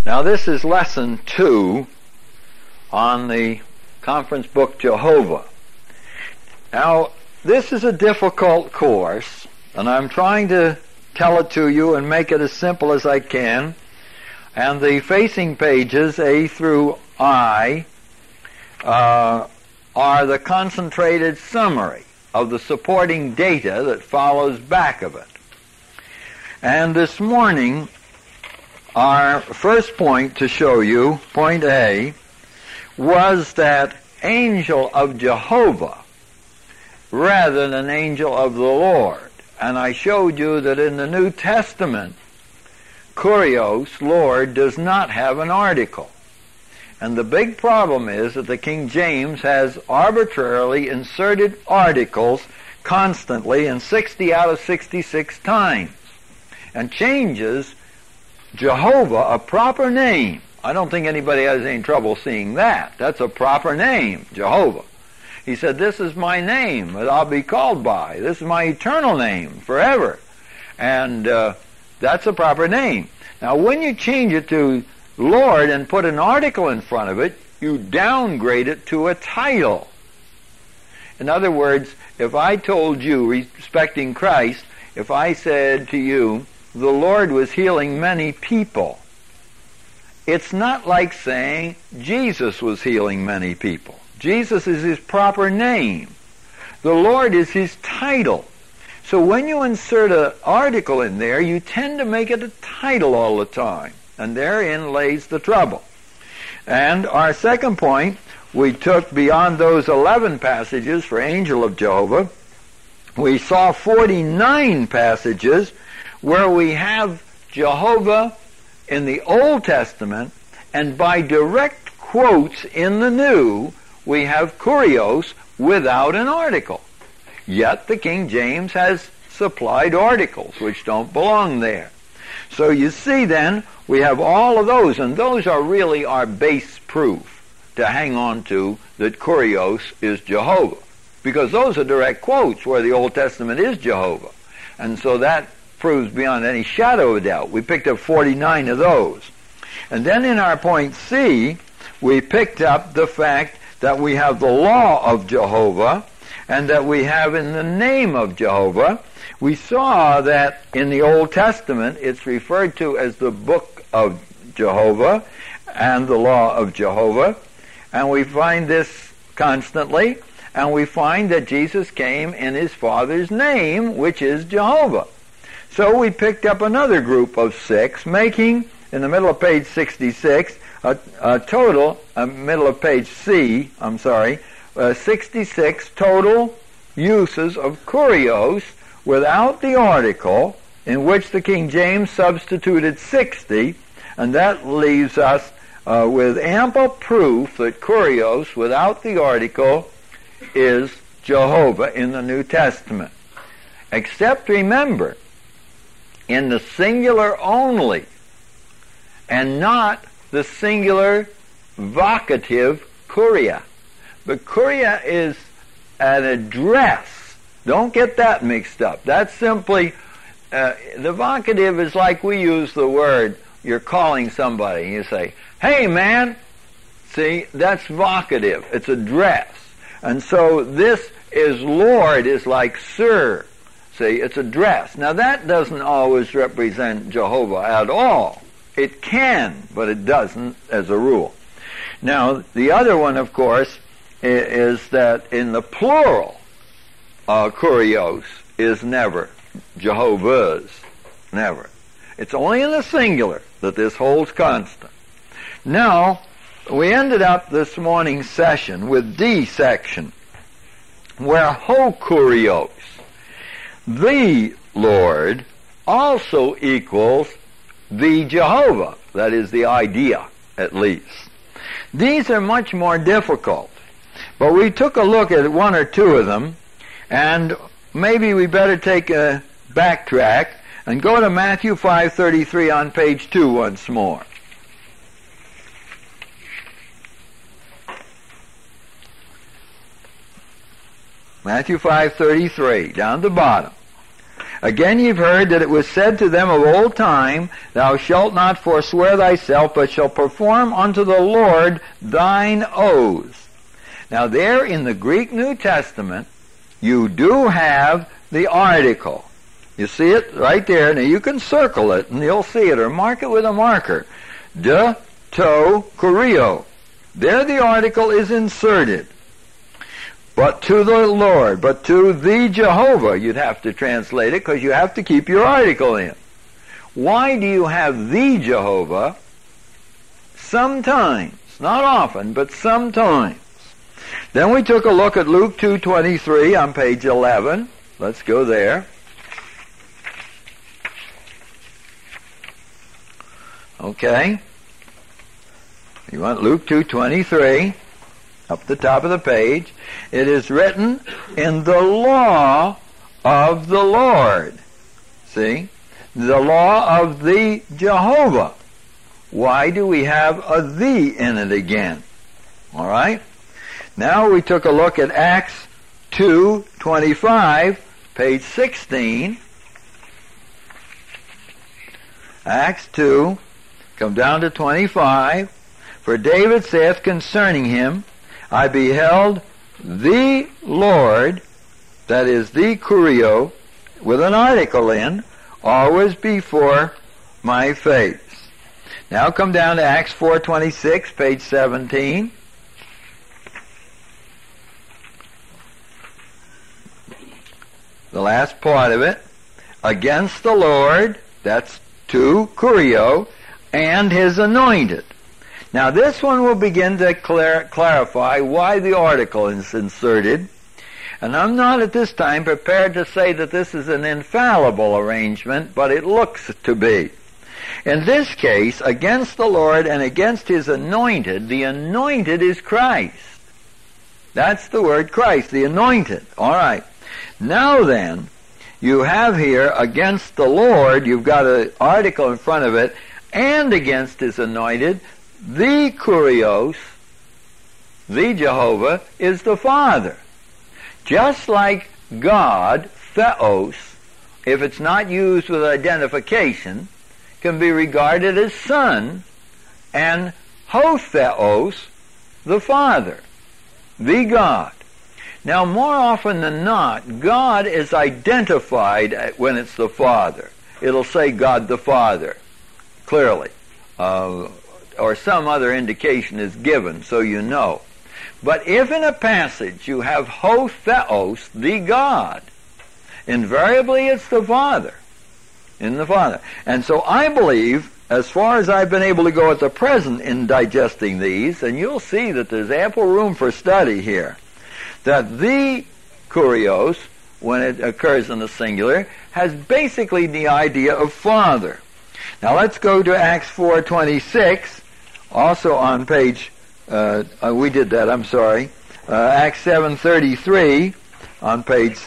Now this is lesson 2 on the conference book Jehovah. Now this is a difficult course, and I'm trying to tell it to you and make it as simple as I can. And the facing pages, A through I, are the concentrated summary of the supporting data that follows back of it. And this morning, our first point to show you, point A, was that angel of Jehovah rather than angel of the Lord. And I showed you that in the New Testament, Kurios, Lord, does not have an article. And the big problem is that the King James has arbitrarily inserted articles constantly and 60 out of 66 times, and changes Jehovah, a proper name. I don't think anybody has any trouble seeing that. That's a proper name, Jehovah. He said, this is my name that I'll be called by. This is my eternal name forever. And that's a proper name. Now, when you change it to Lord and put an article in front of it, you downgrade it to a title. In other words, if I told you, respecting Christ, if I said to you, the Lord was healing many people, it's not like saying Jesus was healing many people. Jesus is his proper name. The Lord is his title. So when you insert an article in there, you tend to make it a title all the time. And therein lays the trouble. And our second point, we took beyond those 11 passages for angel of Jehovah, we saw 49 passages where we have Jehovah in the Old Testament, and by direct quotes in the New, we have Kurios without an article. Yet the King James has supplied articles which don't belong there. So you see then, we have all of those, and those are really our base proof to hang on to that Kurios is Jehovah. Because those are direct quotes where the Old Testament is Jehovah. And so that proves beyond any shadow of doubt. We picked up 49 of those. And then in our point C, we picked up the fact that we have the law of Jehovah, and that we have in the name of Jehovah. We saw that in the Old Testament it's referred to as the book of Jehovah and the law of Jehovah, and we find this constantly, and we find that Jesus came in his Father's name, which is Jehovah. So we picked up another group of 6, making, in the middle of page 66, a total, middle of page C, 66 total uses of Kurios without the article, in which the King James substituted 60, and that leaves us with ample proof that Kurios without the article is Jehovah in the New Testament. Except remember, in the singular only, and not the singular vocative Kuria. But Kuria is an address. Don't get that mixed up. That's simply, the vocative is like we use the word, you're calling somebody, and you say, hey man, see, that's vocative. It's address. And so this is Lord is like sir. See, it's address. Now that doesn't always represent Jehovah at all. It can, but it doesn't as a rule. Now, the other one, of course, is that in the plural, Kurios is never Jehovah's. Never. It's only in the singular that this holds constant. Now, we ended up this morning's session with D section, where ho Kurios, the Lord, also equals the Jehovah. That is the idea, at least. These are much more difficult, but we took a look at one or two of them, and maybe we better take a backtrack and go to Matthew 5:33 on page 2 once more. Matthew 5:33, down at the bottom. Again you've heard that it was said to them of old time, Thou shalt not forswear thyself, but shalt perform unto the Lord thine oaths. Now there in the Greek New Testament, you do have the article. You see it right there. Now you can circle it and you'll see it, or mark it with a marker. De, to, kurio. There the article is inserted. But to the Lord, but to the Jehovah, you'd have to translate it, because you have to keep your article in. Why do you have the Jehovah? Sometimes. Not often, but sometimes. Then we took a look at Luke 2:23 on page 11. Let's go there. Okay. You want Luke 2:23, up the top of the page. It is written in the law of the Lord. See? The law of the Jehovah. Why do we have a "the" in it again? All right? Now we took a look at Acts 2:25, page 16. Acts 2, come down to 25. For David saith concerning him, I beheld the Lord, that is the Kurio, with an article in, always before my face. Now come down to Acts 4:26, page 17. The last part of it. Against the Lord, that's to Kurio, and his anointed. Now this one will begin to clarify why the article is inserted. And I'm not at this time prepared to say that this is an infallible arrangement, but it looks to be. In this case, against the Lord and against his anointed, the anointed is Christ. That's the word Christ, the anointed. All right. Now then, you have here against the Lord, you've got an article in front of it, and against his anointed, the Kurios, the Jehovah, is the Father. Just like God, Theos, if it's not used with identification, can be regarded as Son, and Hotheos, the Father, the God. Now, more often than not, God is identified when it's the Father. It'll say God the Father, clearly. Or some other indication is given, so you know. But if in a passage you have Hotheos, the God, invariably it's the Father. In the Father. And so I believe, as far as I've been able to go at the present in digesting these, and you'll see that there's ample room for study here, that the Kurios, when it occurs in the singular, has basically the idea of Father. Now let's go to Acts 4:26, also on page, we did that, I'm sorry, Acts 7:33 on page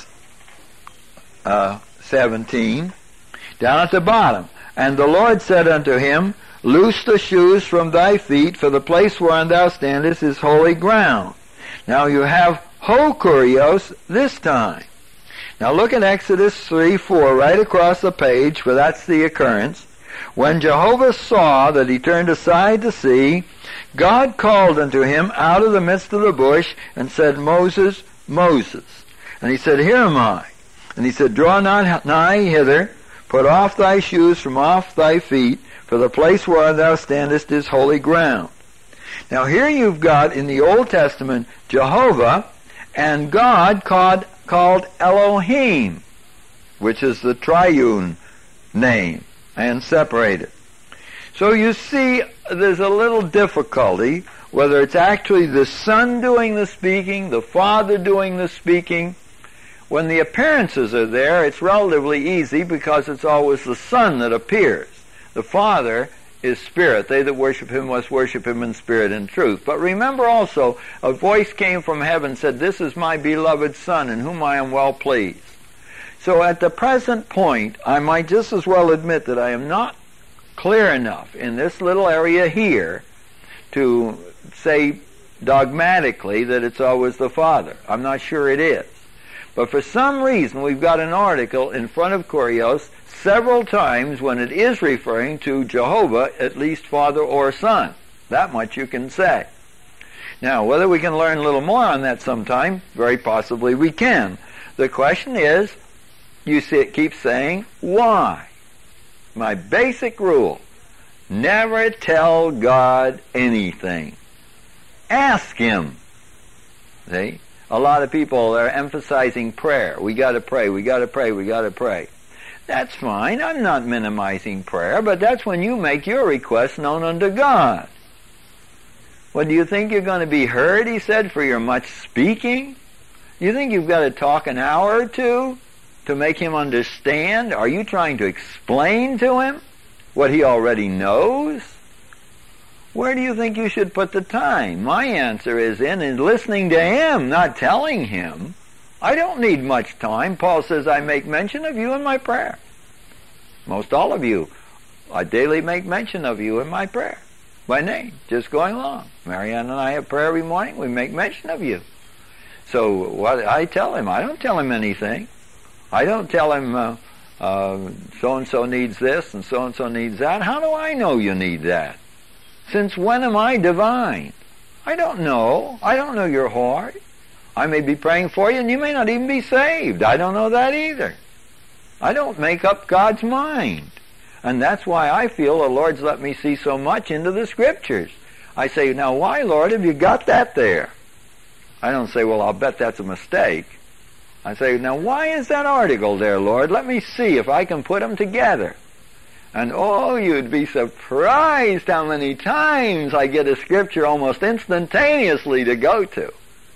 17, down at the bottom. And the Lord said unto him, Loose the shoes from thy feet, for the place whereon thou standest is holy ground. Now you have Ho Kurios this time. Now look at Exodus 3:4 right across the page, for that's the occurrence. When Jehovah saw that he turned aside to see, God called unto him out of the midst of the bush and said, Moses, Moses. And he said, Here am I. And he said, Draw not nigh hither, put off thy shoes from off thy feet, for the place where thou standest is holy ground. Now here you've got in the Old Testament Jehovah, and God called Elohim, which is the triune name, and separated. So you see, there's a little difficulty whether it's actually the Son doing the speaking, the Father doing the speaking. When the appearances are there, it's relatively easy because it's always the Son that appears. The Father is spirit. They that worship him must worship him in spirit and truth. But remember also, a voice came from heaven and said, This is my beloved Son, in whom I am well pleased. So at the present point, I might just as well admit that I am not clear enough in this little area here to say dogmatically that it's always the Father. I'm not sure it is. But for some reason, we've got an article in front of Kurios several times when it is referring to Jehovah, at least Father or Son. That much you can say. Now, whether we can learn a little more on that sometime, very possibly we can. The question is, you see it keeps saying, why? My basic rule, never tell God anything. Ask Him. See? A lot of people are emphasizing prayer. We got to pray, we got to pray, we got to pray. That's fine. I'm not minimizing prayer, but that's when you make your request known unto God. Well, do you think you're going to be heard, he said, for your much speaking? You think you've got to talk an hour or two to make Him understand? Are you trying to explain to Him what He already knows? Where do you think you should put the time? My answer is in listening to Him, not telling Him. I don't need much time. Paul says, I make mention of you in my prayer. Most all of you, I daily make mention of you in my prayer, by name, just going along. Marianne and I have prayer every morning. We make mention of you. So what I tell Him, I don't tell Him anything. I don't tell Him so-and-so needs this and so-and-so needs that. How do I know you need that? Since when am I divine? I don't know. I don't know your heart. I may be praying for you and you may not even be saved. I don't know that either. I don't make up God's mind. And that's why I feel the Lord's let me see so much into the Scriptures. I say, now why, Lord, have you got that there? I don't say, well, I'll bet that's a mistake. I say, now why is that article there, Lord? Let me see if I can put them together. And oh, you'd be surprised how many times I get a Scripture almost instantaneously to go to.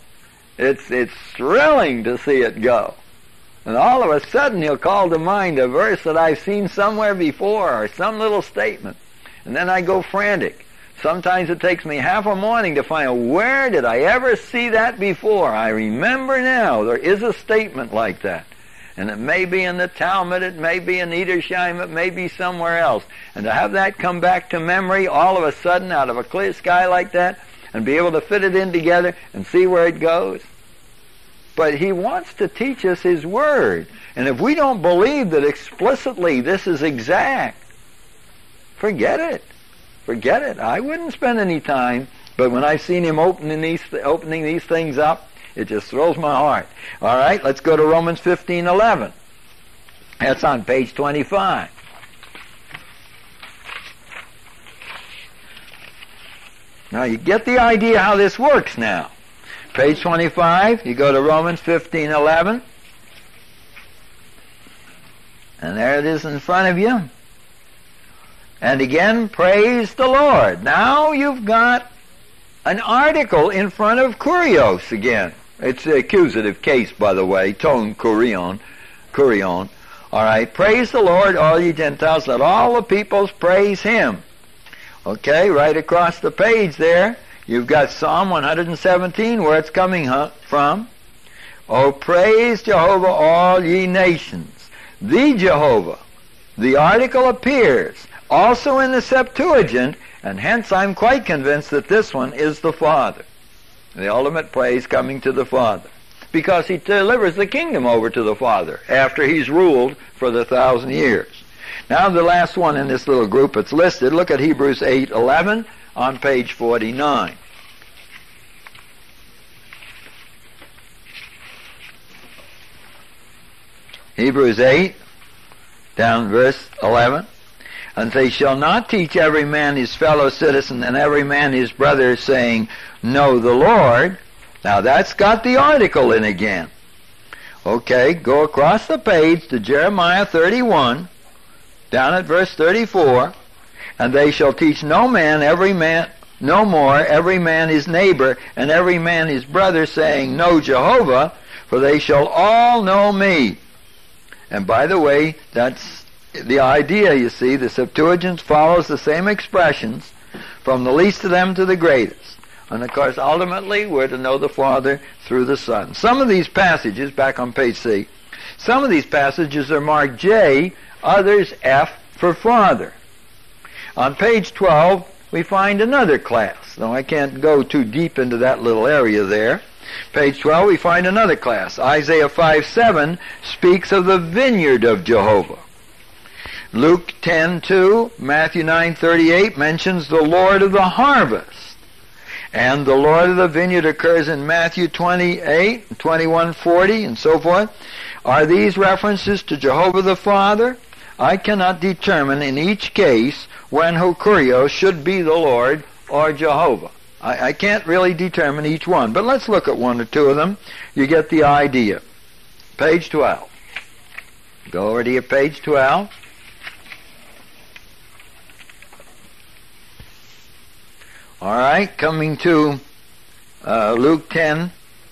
It's thrilling to see it go. And all of a sudden He'll call to mind a verse that I've seen somewhere before or some little statement. And then I go frantic. Sometimes it takes me half a morning to find out where did I ever see that before. I remember now there is a statement like that. And it may be in the Talmud, it may be in Edersheim, it may be somewhere else. And to have that come back to memory all of a sudden out of a clear sky like that, and be able to fit it in together and see where it goes. But He wants to teach us His Word. And if we don't believe that explicitly this is exact, forget it. Forget it. I wouldn't spend any time. But when I've seen Him opening these things up, it just thrills my heart. All right, let's go to Romans 15:11. That's on page 25. Now you get the idea how this works now. Page 25, you go to Romans 15:11. And there it is in front of you. And again, praise the Lord. Now you've got an article in front of Kurios again. It's the accusative case, by the way, ton kurion. All right, praise the Lord, all ye Gentiles, let all the peoples praise Him. Okay, right across the page there, you've got Psalm 117, where it's coming from. Oh, praise Jehovah, all ye nations. The Jehovah. The article appears also in the Septuagint, and hence I'm quite convinced that this one is the Father. The ultimate praise coming to the Father. Because He delivers the kingdom over to the Father after He's ruled for the 1,000 years. Now the last one in this little group that's listed, look at Hebrews 8:11 on page 49. Hebrews 8, down verse 11. And they shall not teach every man his fellow citizen and every man his brother, saying, know the Lord. Now that's got the article in again. Okay, go across the page to Jeremiah 31, down at verse 34. And they shall teach no more every man his neighbor and every man his brother, saying, know Jehovah, for they shall all know me. And by the way, that's the idea, you see. The Septuagint follows the same expressions from the least of them to the greatest. And of course, ultimately, we're to know the Father through the Son. Some of these passages, back on page C, some of these passages are marked J, others F for Father. On page 12, we find another class. Though I can't go too deep into that little area there. Page 12, we find another class. Isaiah 5:7 speaks of the vineyard of Jehovah. Luke 10:2, Matthew 9:38 mentions the Lord of the harvest. And the Lord of the vineyard occurs in Matthew 28, 21:40, and so forth. Are these references to Jehovah the Father? I cannot determine in each case when Hokurios should be the Lord or Jehovah. I can't really determine each one, but let's look at one or two of them. You get the idea. Page 12. Go over to your page 12. All right, coming to Luke 10,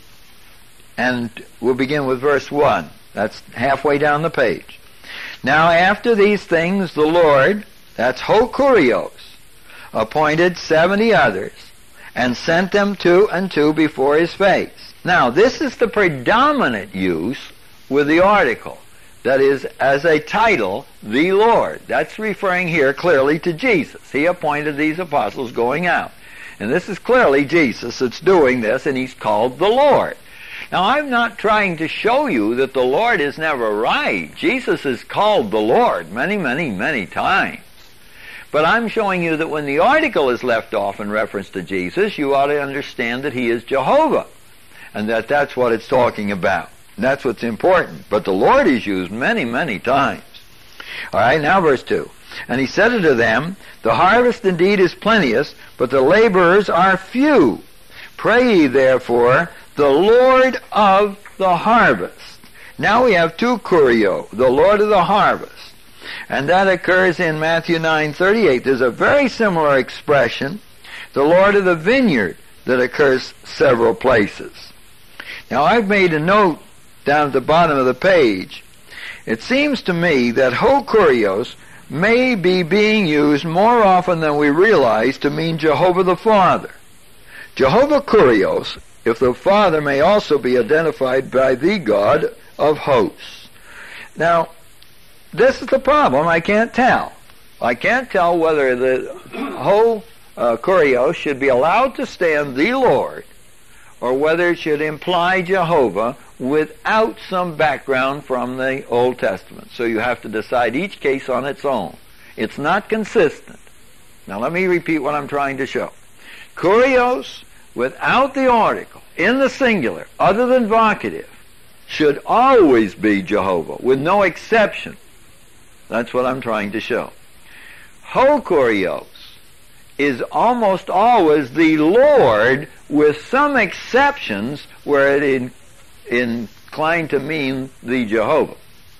and we'll begin with verse 1. That's halfway down the page. Now after these things the Lord, that's Hokurios, appointed 70 others, and sent them two and two before his face. Now this is the predominant use with the article. That is, as a title, the Lord. That's referring here clearly to Jesus. He appointed these apostles going out. And this is clearly Jesus that's doing this, and he's called the Lord. Now, I'm not trying to show you that the Lord is never right. Jesus is called the Lord many, many, many times. But I'm showing you that when the article is left off in reference to Jesus, you ought to understand that he is Jehovah, and that that's what it's talking about. And that's what's important. But the Lord is used many, many times. All right, now verse 2. And he said unto them, the harvest indeed is plenteous, but the laborers are few. Pray ye therefore the Lord of the harvest. Now we have two kurio, the Lord of the harvest. And that occurs in Matthew 9:38. There's a very similar expression, the Lord of the vineyard, that occurs several places. Now I've made a note down at the bottom of the page. It seems to me that Hokurios may be being used more often than we realize to mean Jehovah the Father. Jehovah Kurios, if the Father may also be identified by the God of hosts. Now, this is the problem. I can't tell. I can't tell whether the whole Kurios should be allowed to stand the Lord, or whether it should imply Jehovah without some background from the Old Testament. So you have to decide each case on its own. It's not consistent. Now let me repeat what I'm trying to show. Kurios without the article, in the singular, other than vocative, should always be Jehovah, with no exception. That's what I'm trying to show. Hokurios is almost always the Lord, with some exceptions where it inclined to mean the Jehovah.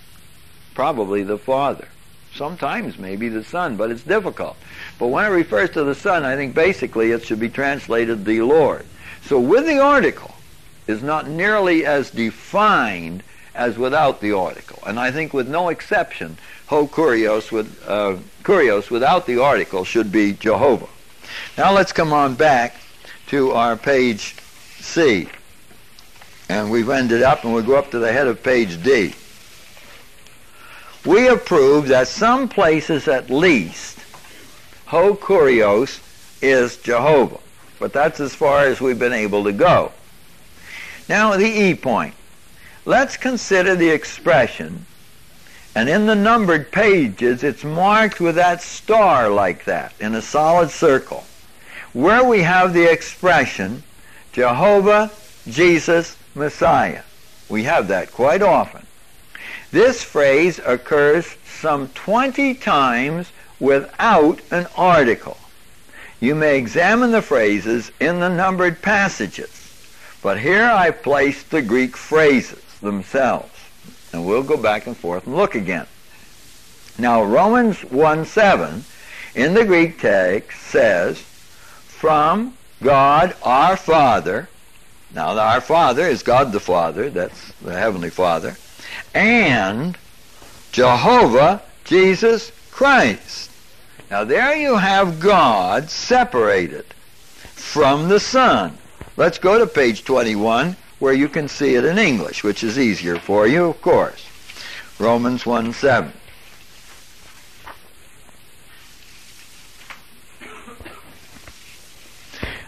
Probably the Father. Sometimes maybe the Son, but it's difficult. But when it refers to the Son, I think basically it should be translated the Lord. So with the article is not nearly as defined as without the article. And I think with no exception, Kurios without the article should be Jehovah. Now let's come on back to our page C. And we've ended up, and we'll go up to the head of page D. We have proved that some places at least, Hokurios is Jehovah. But that's as far as we've been able to go. Now the E point. Let's consider the expression, and in the numbered pages it's marked with that star like that, in a solid circle, where we have the expression, Jehovah, Jesus, Messiah. We have that quite often. This phrase occurs some 20 times without an article. You may examine the phrases in the numbered passages, but here I've placed the Greek phrases themselves, and we'll go back and forth and look again. Now Romans 1:7 in the Greek text says, from God our Father. Now our Father is God the Father, that's the Heavenly Father, and Jehovah Jesus Christ. Now there you have God separated from the Son. Let's go to page 21 where you can see it in English, which is easier for you, of course. Romans 1:7.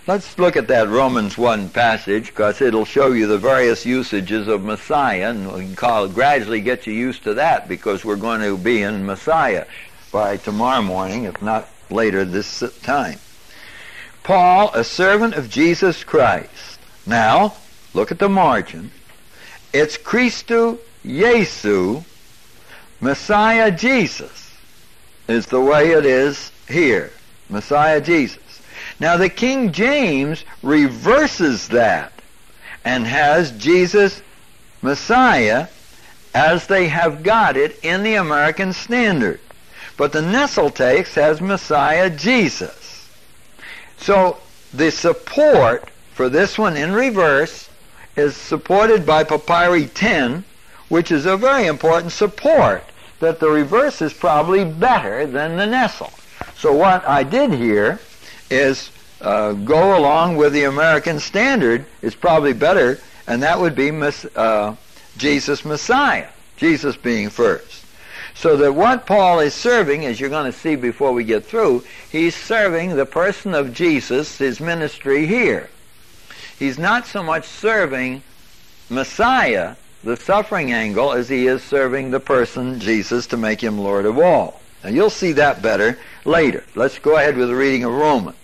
Let's look at that Romans 1 passage, because it'll show you the various usages of Messiah, and we can gradually get you used to that, because we're going to be in Messiah by tomorrow morning, if not later this time. Paul, a servant of Jesus Christ. Now, look at the margin. It's Christou Jesu, Messiah Jesus, is the way it is here. Messiah Jesus. Now the King James reverses that and has Jesus Messiah as they have got it in the American Standard. But the Nestle text has Messiah Jesus. So the support for this one in reverse is supported by Papyri 10, which is a very important support, that the reverse is probably better than the Nestle. So what I did here is go along with the American Standard is probably better, and that would be Jesus Messiah, Jesus being first. So that what Paul is serving, as you're going to see before we get through, he's serving the person of Jesus, his ministry here. He's not so much serving Messiah, the suffering angle, as he is serving the person Jesus to make him Lord of all. Now you'll see that better later. Let's go ahead with the reading of Romans.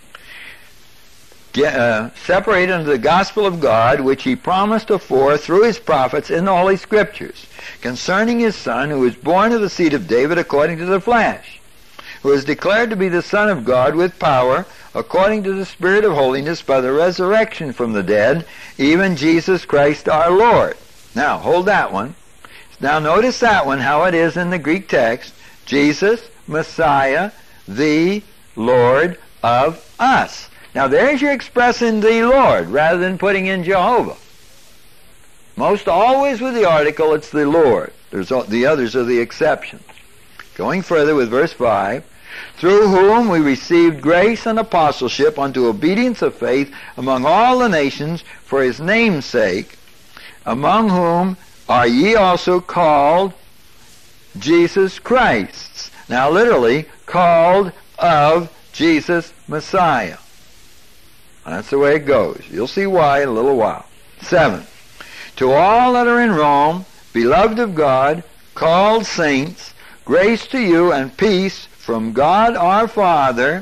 Separated unto the gospel of God, which he promised afore through his prophets in the Holy Scriptures, concerning his Son, who was born of the seed of David according to the flesh, who is declared to be the Son of God with power, according to the Spirit of holiness, by the resurrection from the dead, even Jesus Christ our Lord. Now, hold that one. Now notice that one, how it is in the Greek text. Jesus, Messiah, the Lord of us. Now there's your expressing the Lord, rather than putting in Jehovah. Most always with the article, it's the Lord. The others are the exceptions. Going further with verse 5, through whom we received grace and apostleship unto obedience of faith among all the nations for his name's sake, among whom are ye also called Jesus Christ. Now literally, called of Jesus Messiah. That's the way it goes. You'll see why in a little while. 7. To all that are in Rome, beloved of God, called saints, grace to you and peace from God our Father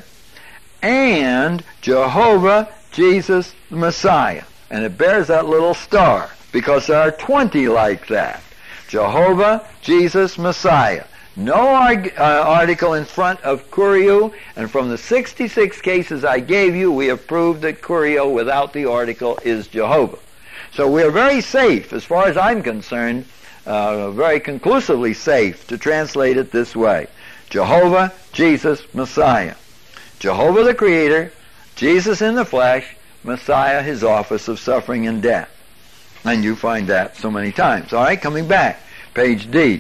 and Jehovah Jesus the Messiah. And it bears that little star, because there are 20 like that. Jehovah Jesus Messiah. No article in front of Kurio, and from the 66 cases I gave you, we have proved that Kurio without the article is Jehovah. So we are very safe, as far as I'm concerned, very conclusively safe to translate it this way. Jehovah, Jesus, Messiah. Jehovah the Creator, Jesus in the flesh, Messiah, his office of suffering and death. And you find that so many times. All right, coming back, page D.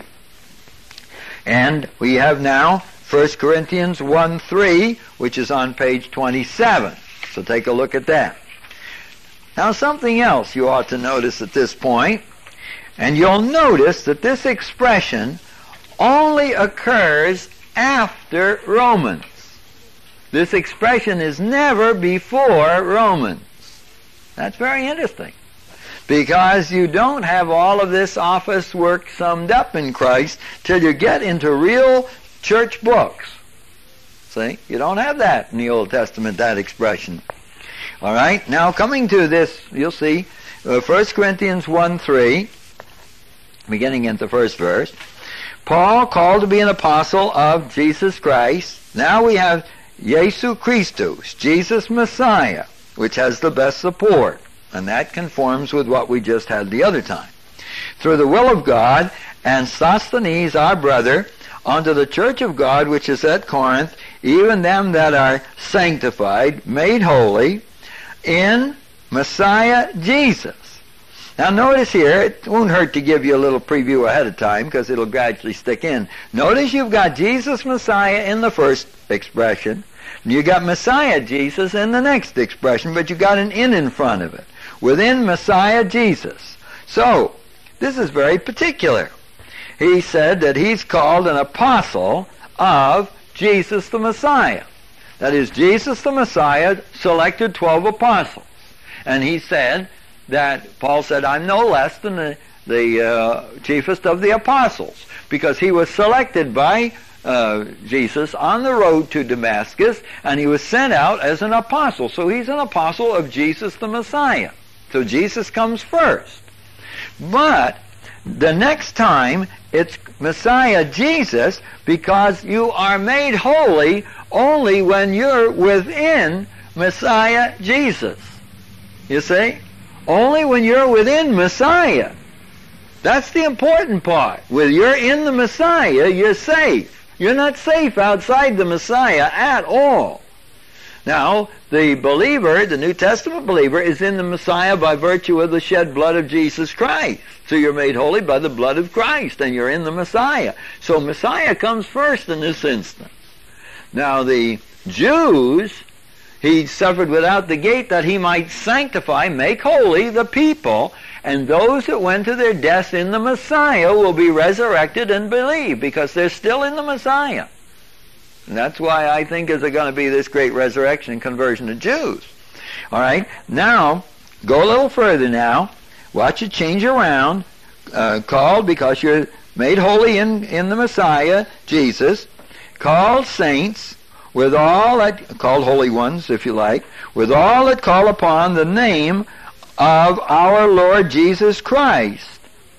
And we have now 1 Corinthians 1:3, which is on page 27. So take a look at that. Now something else you ought to notice at this point, and you'll notice that this expression only occurs after Romans. This expression is never before Romans. That's very interesting, because you don't have all of this office work summed up in Christ till you get into real church books. See? You don't have that in the Old Testament, that expression. All right? Now, coming to this, you'll see, 1 Corinthians 1:3, beginning at the first verse. Paul, called to be an apostle of Jesus Christ. Now we have Jesu Christus, Jesus Messiah, which has the best support. And that conforms with what we just had the other time. Through the will of God, and Sosthenes our brother, unto the church of God which is at Corinth, even them that are sanctified, made holy, in Messiah Jesus. Now notice here, it won't hurt to give you a little preview ahead of time, because it'll gradually stick in. Notice you've got Jesus Messiah in the first expression, and you got Messiah Jesus in the next expression, but you got an in front of it. Within Messiah Jesus. So, this is very particular. He said that he's called an apostle of Jesus the Messiah. That is, Jesus the Messiah selected 12 apostles. And he said that, Paul said, I'm no less than the chiefest of the apostles, because he was selected by Jesus on the road to Damascus, and he was sent out as an apostle. So he's an apostle of Jesus the Messiah. So Jesus comes first. But the next time, it's Messiah Jesus, because you are made holy only when you're within Messiah Jesus. You see? Only when you're within Messiah. That's the important part. When you're in the Messiah, you're safe. You're not safe outside the Messiah at all. Now, the believer, the New Testament believer, is in the Messiah by virtue of the shed blood of Jesus Christ. So you're made holy by the blood of Christ, and you're in the Messiah. So Messiah comes first in this instance. Now, the Jews, he suffered without the gate that he might sanctify, make holy the people, and those that went to their deaths in the Messiah will be resurrected and believe, because they're still in the Messiah. And that's why I think there's going to be this great resurrection and conversion of Jews. All right, now, go a little further now. Watch it change around. Called, because you're made holy in the Messiah, Jesus. Called saints, with all that, called holy ones, if you like, with all that call upon the name of our Lord Jesus Christ,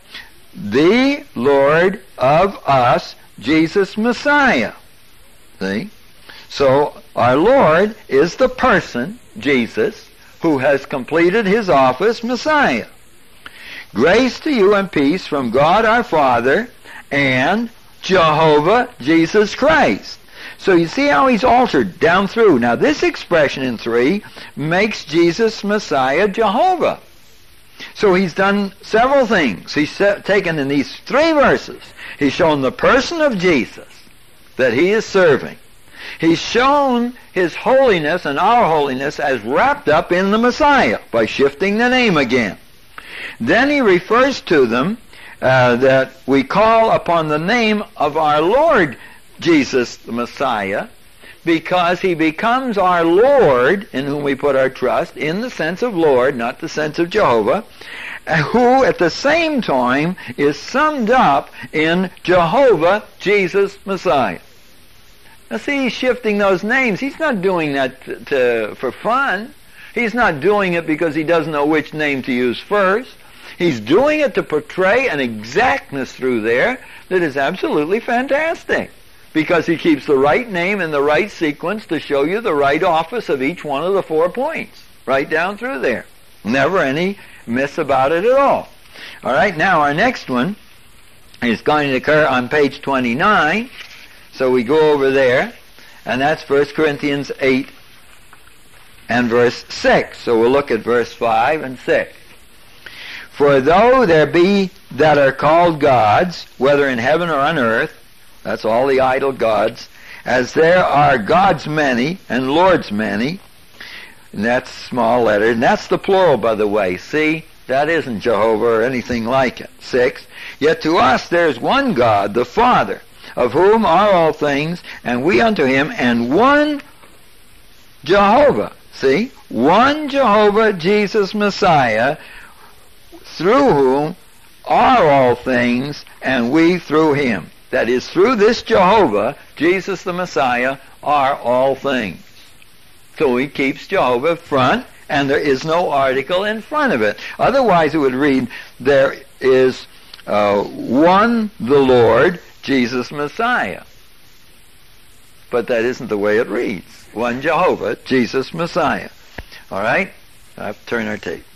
the Lord of us, Jesus Messiah. See? So our Lord is the person, Jesus, who has completed his office, Messiah. Grace to you and peace from God our Father and Jehovah Jesus Christ. So you see how he's altered down through. Now this expression in 3 makes Jesus Messiah Jehovah. So he's done several things. He's taken in these 3 verses, he's shown the person of Jesus that he is serving. He's shown his holiness and our holiness as wrapped up in the Messiah by shifting the name again. Then he refers to them that we call upon the name of our Lord Jesus the Messiah, because he becomes our Lord, in whom we put our trust, in the sense of Lord, not the sense of Jehovah, who at the same time is summed up in Jehovah Jesus Messiah. Now see, he's shifting those names. He's not doing that for fun. He's not doing it because he doesn't know which name to use first. He's doing it to portray an exactness through there that is absolutely fantastic, because he keeps the right name in the right sequence to show you the right office of each one of the 4 points, right down through there. Never any miss about it at all. All right, now our next one is going to occur on page 29. So we go over there, and that's 1 Corinthians 8 and verse 6. So we'll look at verse 5 and 6. For though there be that are called gods, whether in heaven or on earth, that's all the idol gods, as there are gods many and lords many, and that's small letters, and that's the plural, by the way. See, that isn't Jehovah or anything like it. 6. Yet to us there's one God, the Father, of whom are all things, and we unto him, and one Jehovah. See? One Jehovah, Jesus Messiah, through whom are all things, and we through him. That is, through this Jehovah, Jesus the Messiah, are all things. So he keeps Jehovah front, and there is no article in front of it. Otherwise it would read, there is one, the Lord, Jesus Messiah. But that isn't the way it reads. One Jehovah, Jesus Messiah. All right? I have to turn our tape.